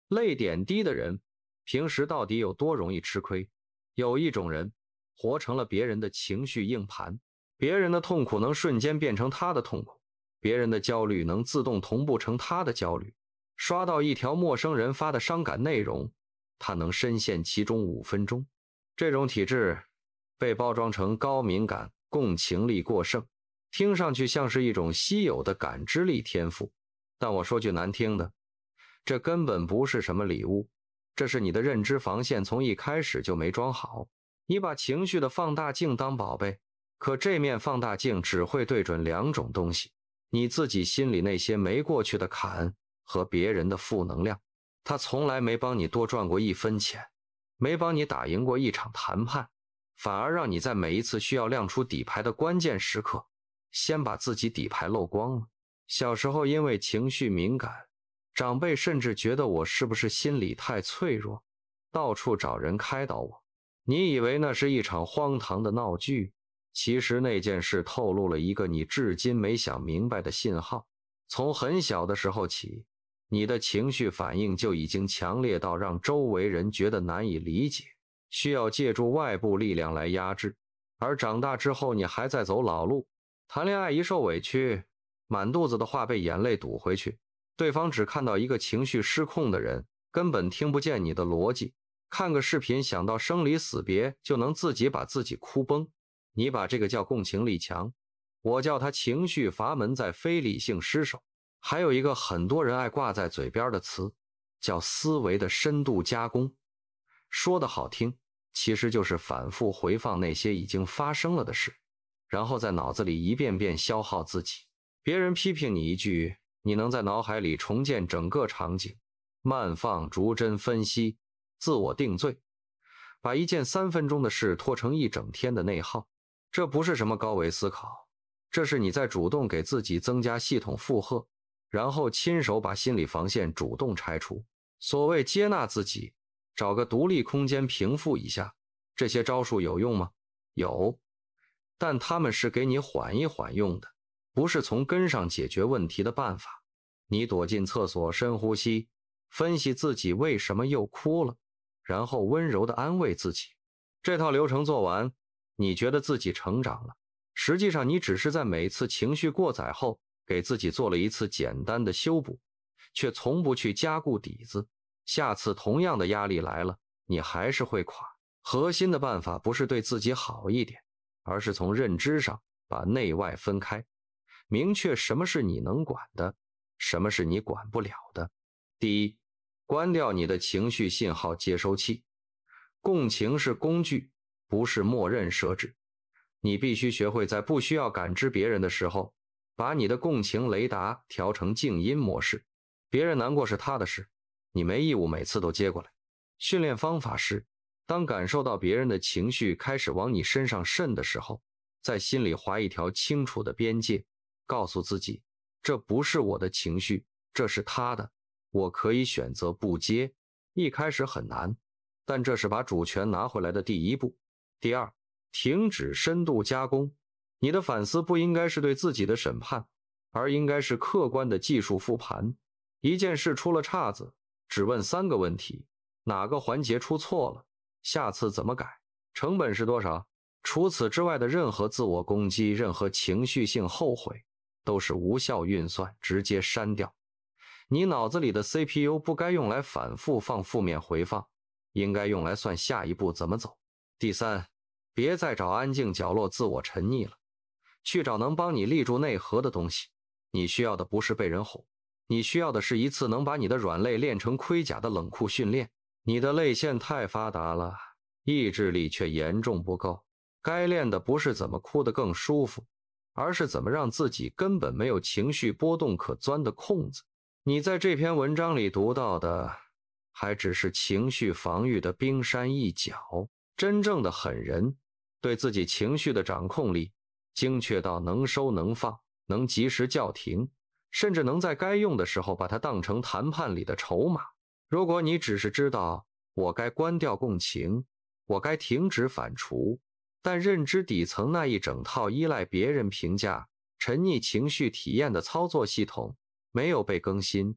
泪点低的人，平时到底有多容易吃亏？有一种人，活成了别人的情绪硬盘，别人的痛苦能瞬间变成他的痛苦，别人的焦虑能自动同步成他的焦虑。刷到一条陌生人发的伤感内容，他能深陷其中5分钟。这种体质被包装成高敏感、共情力过剩，听上去像是一种稀有的感知力天赋。但我说句难听的，这根本不是什么礼物，这是你的认知防线从一开始就没装好。你把情绪的放大镜当宝贝，可这面放大镜只会对准2种东西，你自己心里那些没过去的坎和别人的负能量。他从来没帮你多赚过1分钱，没帮你打赢过一场谈判，反而让你在每一次需要亮出底牌的关键时刻，先把自己底牌漏光了。小时候因为情绪敏感，长辈甚至觉得我是不是心理太脆弱，到处找人开导我。你以为那是一场荒唐的闹剧，其实那件事透露了一个你至今没想明白的信号。从很小的时候起，你的情绪反应就已经强烈到让周围人觉得难以理解，需要借助外部力量来压制。而长大之后，你还在走老路，谈恋爱一受委屈，满肚子的话被眼泪堵回去，对方只看到一个情绪失控的人，根本听不见你的逻辑。看个视频想到生离死别就能自己把自己哭崩，你把这个叫共情力强，我叫它情绪阀门在非理性失守。还有一个很多人爱挂在嘴边的词，叫思维的深度加工。说的好听，其实就是反复回放那些已经发生了的事，然后在脑子里一遍遍消耗自己。别人批评你一句，你能在脑海里重建整个场景，慢放逐帧分析，自我定罪，把一件3分钟的事拖成1整天的内耗。这不是什么高维思考，这是你在主动给自己增加系统负荷，然后亲手把心理防线主动拆除。所谓接纳自己，找个独立空间平复一下，这些招数有用吗？有，但他们是给你缓一缓用的，不是从根上解决问题的办法。你躲进厕所深呼吸，分析自己为什么又哭了，然后温柔地安慰自己。这套流程做完，你觉得自己成长了，实际上你只是在每次情绪过载后给自己做了一次简单的修补，却从不去加固底子。下次同样的压力来了，你还是会垮。核心的办法不是对自己好一点，而是从认知上把内外分开，明确什么是你能管的，什么是你管不了的。第一，关掉你的情绪信号接收器。共情是工具，不是默认设置。你必须学会在不需要感知别人的时候，把你的共情雷达调成静音模式。别人难过是他的事，你没义务每次都接过来。训练方法是，当感受到别人的情绪开始往你身上渗的时候，在心里划一条清楚的边界，告诉自己，这不是我的情绪，这是他的，我可以选择不接。一开始很难，但这是把主权拿回来的第一步。第二，停止深度加工。你的反思不应该是对自己的审判，而应该是客观的技术复盘。一件事出了岔子，只问3个问题：哪个环节出错了？下次怎么改？成本是多少？除此之外的任何自我攻击，任何情绪性后悔，都是无效运算，直接删掉。你脑子里的 CPU 不该用来反复放负面回放，应该用来算下一步怎么走。第三，别再找安静角落自我沉溺了，去找能帮你立住内核的东西。你需要的不是被人哄，你需要的是一次能把你的软肋练成盔甲的冷酷训练。你的泪腺太发达了，意志力却严重不够。该练的不是怎么哭得更舒服，而是怎么让自己根本没有情绪波动可钻的空子。你在这篇文章里读到的，还只是情绪防御的冰山一角。真正的狠人，对自己情绪的掌控力精确到能收能放，能及时叫停，甚至能在该用的时候把它当成谈判里的筹码。如果你只是知道我该关掉共情，我该停止反刍，但认知底层那一整套依赖别人评价、沉溺情绪体验的操作系统没有被更新，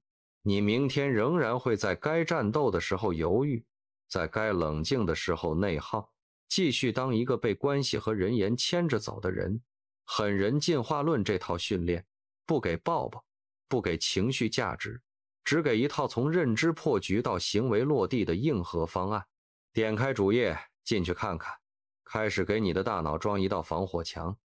你明天仍然会在该战斗的时候犹豫，在该冷静的时候内耗，继续当一个被关系和人言牵着走的人。狠人进化论这套训练，不给抱抱，不给情绪价值，只给一套从认知破局到行为落地的硬核方案。点开主页，进去看看，开始给你的大脑装一道防火墙。